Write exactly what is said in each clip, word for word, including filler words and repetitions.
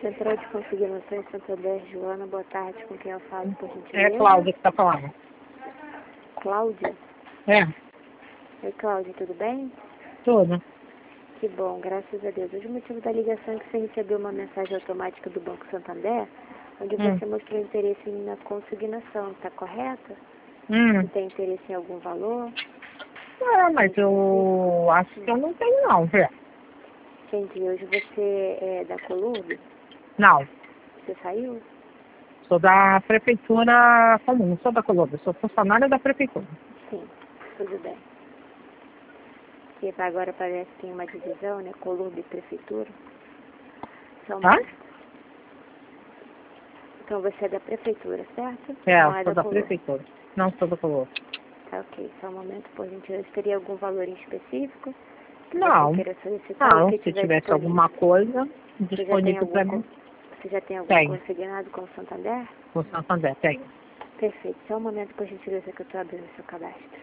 Central de Consignação em Santander, Joana, boa tarde, com quem eu falo, por gentileza? É a Cláudia que está falando. Cláudia? É, Oi, Cláudia, tudo bem? tudo. Que bom, graças a Deus. Hoje o motivo da ligação é que você recebeu uma mensagem automática do Banco Santander, onde Hum. você mostrou interesse na consignação, está correto? Hum. Você tem interesse em algum valor? É, mas eu acho que eu não tenho não, Fê. Entendi. Hoje você é da Colurbe? Não, Você saiu? sou da prefeitura comum, não sou da Colômbia, sou funcionária da prefeitura. Sim, tudo bem. E agora parece que tem uma divisão, né? Colurbe e Prefeitura. São Hã? Então você é da Prefeitura, certo? É, Não eu é sou da da Colurbe. prefeitura. Não sou da Colômbia. Tá, ok. Só um momento, por gentileza. Teria algum valor em específico que Não, você queira solicitar ou não, que se tiver tivesse disponível? alguma coisa Você já tem disponível algum, para con- mim, você já tem algum tem. consignado com o Santander? Com Santander, tem. Perfeito. Só um momento, por gentileza, que eu estou abrindo seu cadastro.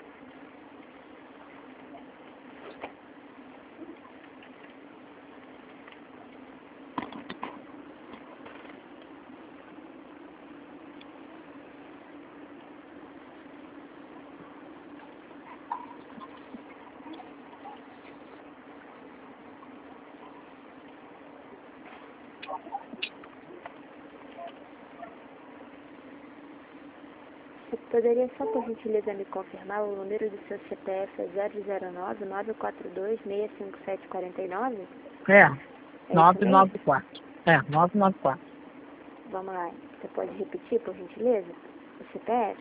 Você poderia só, por gentileza, me confirmar o número do seu C P F é zero zero nove, nove quatro dois, seis cinco sete quatro nove? É, É isso nove mesmo? nove quatro. É, nove nove quatro. Vamos lá. Você pode repetir, por gentileza? O C P F?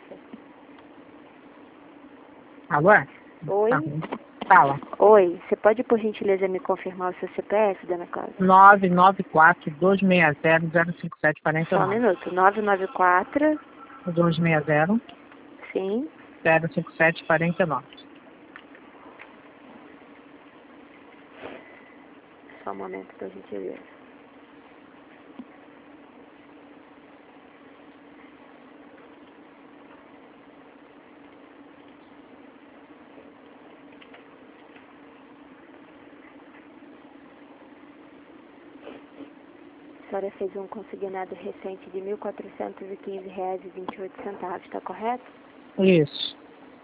Agora? Oi? Tá ruim. Fala. Oi. Você pode, por gentileza, me confirmar o seu C P F, dona Cláudia? nove nove quatro, dois seis zero, zero cinco sete quatro Só um nove. minuto. nove nove quatro. dois seis zero, Sim. zero cinco sete quatro nove. Só um momento, por gentileza. A senhora fez um consignado recente de mil quatrocentos e quinze reais e vinte e oito centavos, está correto? Isso.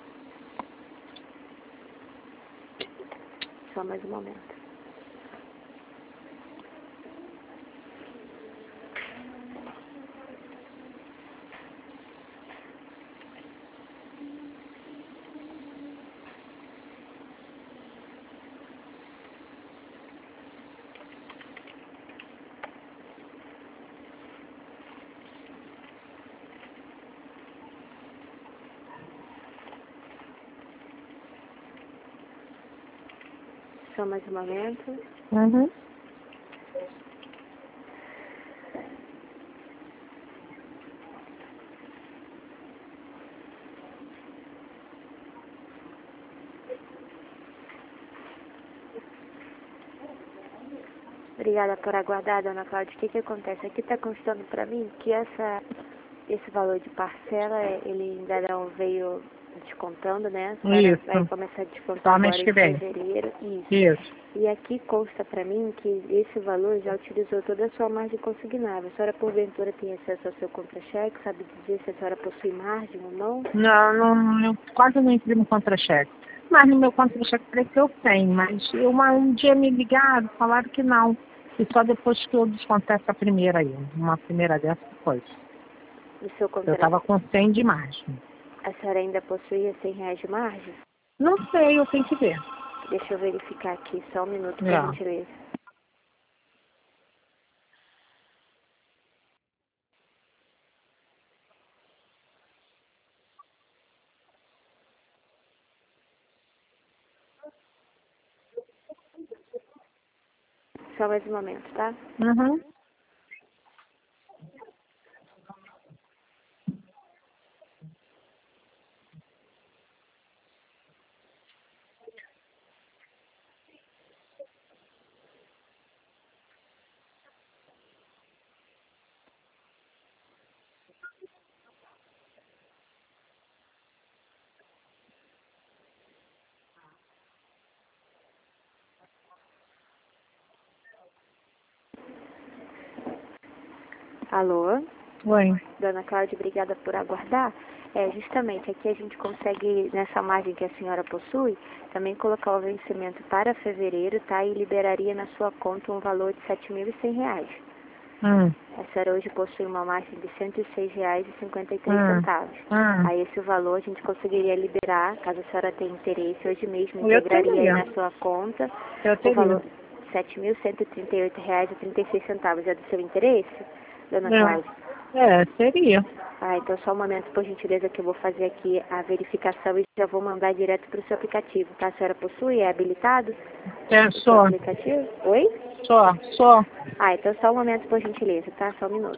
Só mais um momento. Só mais um momento. Uhum. Obrigada por aguardar, dona Cláudia. O que que acontece? Aqui está constando para mim que essa, esse valor de parcela, ele ainda não veio descontando, né? A senhora Isso. vai começar a descontar Só agora mês que em vem. fevereiro. Isso. Isso. E aqui consta para mim que esse valor já utilizou toda a sua margem consignável. A senhora, porventura, tem acesso ao seu contra-cheque? Sabe dizer se a senhora possui margem ou não? Não, não, eu quase não imprimo contra-cheque. Mas no meu contra-cheque parece que eu tenho, mas eu, uma- um dia me ligaram, falaram que não. E só depois que eu descontei essa primeira aí, uma primeira dessa coisa. No seu Eu contra... estava com cem de margem. A senhora ainda possuía cem reais de margem? Não sei, eu tenho que ver. Deixa eu verificar aqui, só um minuto, por É. gentileza. Só mais um momento, tá? Uhum. Alô? Oi. Dona Cláudia, obrigada por aguardar. É, justamente aqui a gente consegue, nessa margem que a senhora possui, também colocar o vencimento para fevereiro, tá? E liberaria na sua conta um valor de sete mil e cem reais. Hum. A senhora hoje possui uma margem de cento e seis reais e cinquenta e três Hum. centavos. Hum. Aí esse valor a gente conseguiria liberar, caso a senhora tenha interesse, hoje mesmo Eu integraria aí teria. na sua conta Eu o teria. valor de sete mil cento e trinta e oito reais e trinta e seis centavos. É do seu interesse, dona Cláudia? É, seria. Ah, então só um momento, por gentileza, que eu vou fazer aqui a verificação e já vou mandar direto para o seu aplicativo, tá? A senhora possui? É habilitado? É, O seu só. aplicativo? Oi? Só, só. Ah, então só um momento, por gentileza, tá? Só um minuto.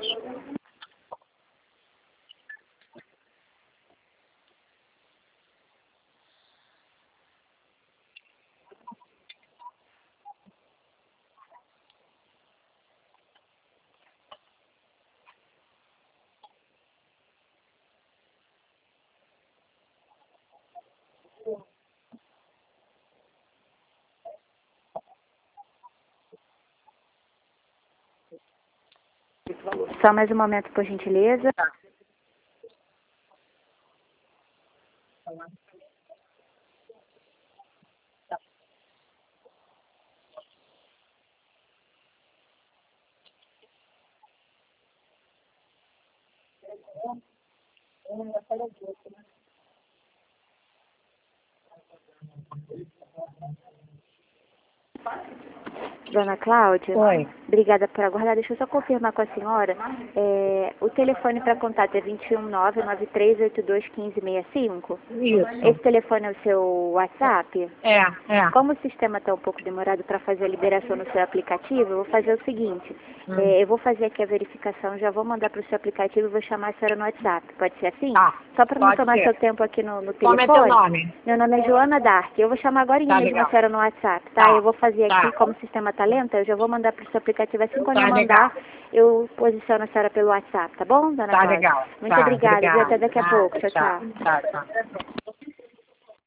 Só mais um momento, por gentileza. Dona Cláudia? Oi. Obrigada por aguardar. Deixa eu só confirmar com a senhora. É, o telefone para contato é dois um nove, nove três oito dois, um cinco seis cinco? Isso. Esse telefone é o seu WhatsApp? É, é. Como o sistema está um pouco demorado para fazer a liberação no seu aplicativo, eu vou fazer o seguinte. Hum. É, eu vou fazer aqui a verificação, já vou mandar para o seu aplicativo e vou chamar a senhora no WhatsApp. Pode ser assim? Tá. Só para não Pode tomar ser. seu tempo aqui no, no Como telefone. é teu nome? Meu nome é Joana Dark. Eu vou chamar agora Tá, mesmo legal. a senhora no WhatsApp, tá? Tá. Eu vou fazer Tá. aqui, como o sistema está lento, eu já vou mandar para o seu aplicativo. Assim quando Tá, eu mandar, legal. eu posiciono a senhora pelo WhatsApp, tá bom, dona Tá Cláudia? legal. Muito Tá, obrigada, viu? obrigada. Até daqui a Ah, pouco. Tchau, tchau. tchau. Tchau, tchau.